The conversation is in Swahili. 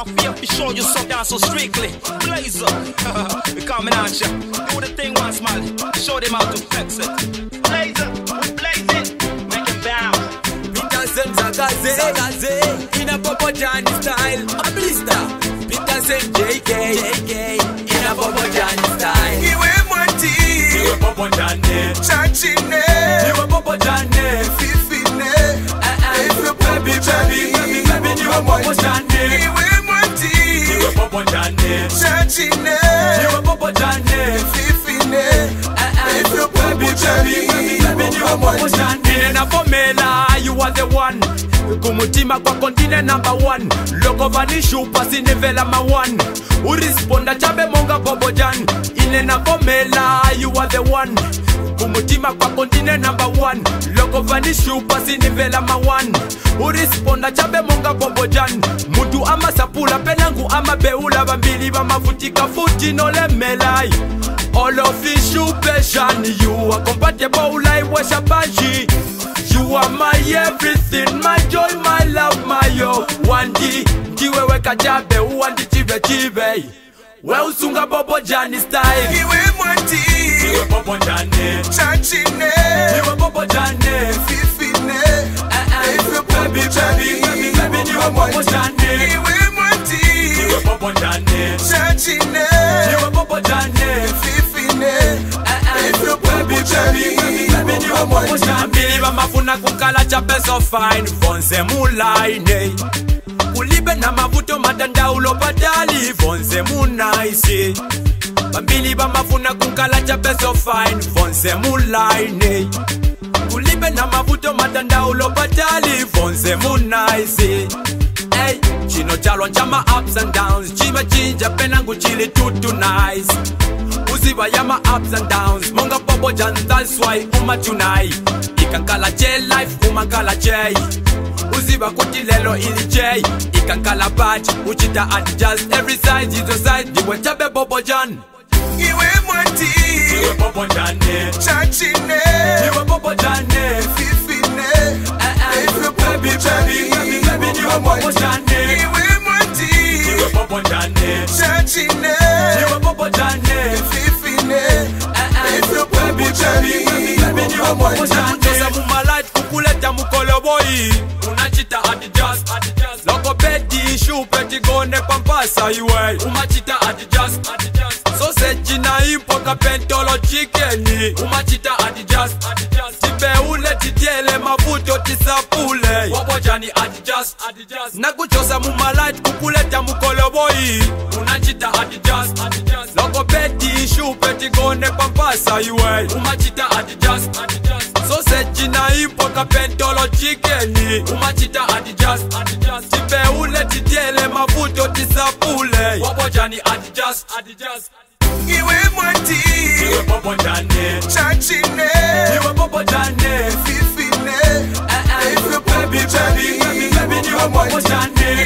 now fear for sure you so down so strictly. Blazer, we coming at ya. Do the thing once, man. Show them how to flex it. Blazer, we blaze it. Make it bounce. Peterson Zagaze, in a Bobo Johnny style. A blister. Peterson JK, in a Bobo Johnny style. Iwe Mwati, Iwe Bobo Johnny, Chachine, Iwe Bobo Johnny, Fifine, Iwe baby, Iwe Bobo Johnny, Iwe Mwati, Iwe Bobo Johnny, Chachine, Iwe Bobo Johnny, Fifine, Iwe baby, Iwe Bobo Johnny. In a formula, you are the one. Kumutima kwa kontine number 1. Loko vanishu pasi nivela ma 1. Urisponda chabe monga Bobo Jan. Ine na komela, you are the one. Kumutima kwa kontine number 1. Loko vanishu pasi nivela ma 1. Urisponda chabe monga Bobo Jan. Mutu ama sapula penangu ama beula. Bambili bamafutika futi no lemelai. All of this you passion. You are compatible like Washabaji. You are my everything, my joy, my love, my yo. Wandi, ndiwewe kajabe, wandi chive. We usunga Bobo Johnny style. Iwe Mwati, Iwe Bobo Johnny, Chachine, Iwe Bobo Johnny, Fifine, Iwe baby, Iwe Bobo Johnny, Iwe Mwati, Iwe Bobo Johnny, Chachine, Iwe Bobo Johnny, Fifine, Iwe baby, Iwe Bobo Johnny. Biliba mafuna kukala chape so fine, vonse mulaine. Kulibe na mavuto matanda ulo badali, vonse munaisi. Bambili bamafuna kukala chape so fine, vonse mulaine. Kulibe na mavuto matanda ulo badali, vonse munaisi. Hey, chino chalo chama ups and downs, chima chinja penangu chili tutu nice. Uziba yama ups and downs, monga Bobo Jan, that's why uma tunai. Ikankala J life, umakala J. Uziba kuti lelo ili J. Ikankala badge, uchita adjust every side is your side. Diwe chabe Bobo Jan. Iwe Mwati, Iwe Bobo Johnny, Chachine, Iwe Bobo Johnny, Fifine, Iwe baby, Iwe Bobo Johnny, Iwe Mwati, Iwe Bobo Johnny, Chachine, Iwe Bobo Johnny, Fifine, Iwe baby, Iwe Bobo Johnny. Chosa mumalight kukuleta mukolo boy. Unachita adjust. Loko bedi shupeti gone pampasa iwe. Umachita adjust. Sausage na impo kapentolo chickeni. Umachita adjust. Tipe ule titiele mafuto tisapule. Bobo Johnny adjust. Nakuchosa mumalight kukuleta mukolo boy. Unachita adjust. Loko bedi shupeti gone pampasa iwe. Umachita adjust. Sausage na impo kapentolo chickeni. Umachita adjust. Tipe ule titiele mafuto tisapule. Bobo Johnny adjust. Iwe Mwati, Iwe Bobo Johnny, Chachine, Iwe Bobo Johnny, Fifine, Iwe baby, Iwe Bobo Johnny,